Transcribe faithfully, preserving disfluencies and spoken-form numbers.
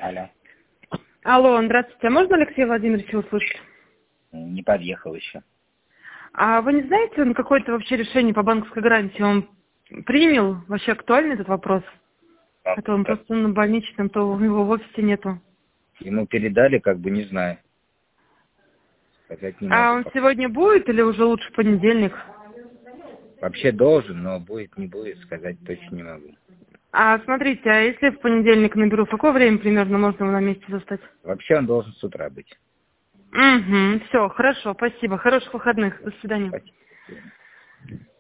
Алло. Алло, здравствуйте. А можно Алексея Владимировича услышать? Не подъехал еще. А вы не знаете, он какое-то вообще решение по банковской гарантии он принял? Вообще актуальный этот вопрос? А, А то он да. просто на больничном, то у него в офисе нету. Ему передали, как бы не знаю. Сказать не А могу. он сегодня будет или уже лучше в понедельник? Вообще должен, но будет, не будет, сказать точно не могу. А смотрите, а если в понедельник наберу, в какое время примерно можно его на месте застать? Вообще он должен с утра быть. Угу, все, хорошо, спасибо. Хороших выходных. До свидания. Спасибо.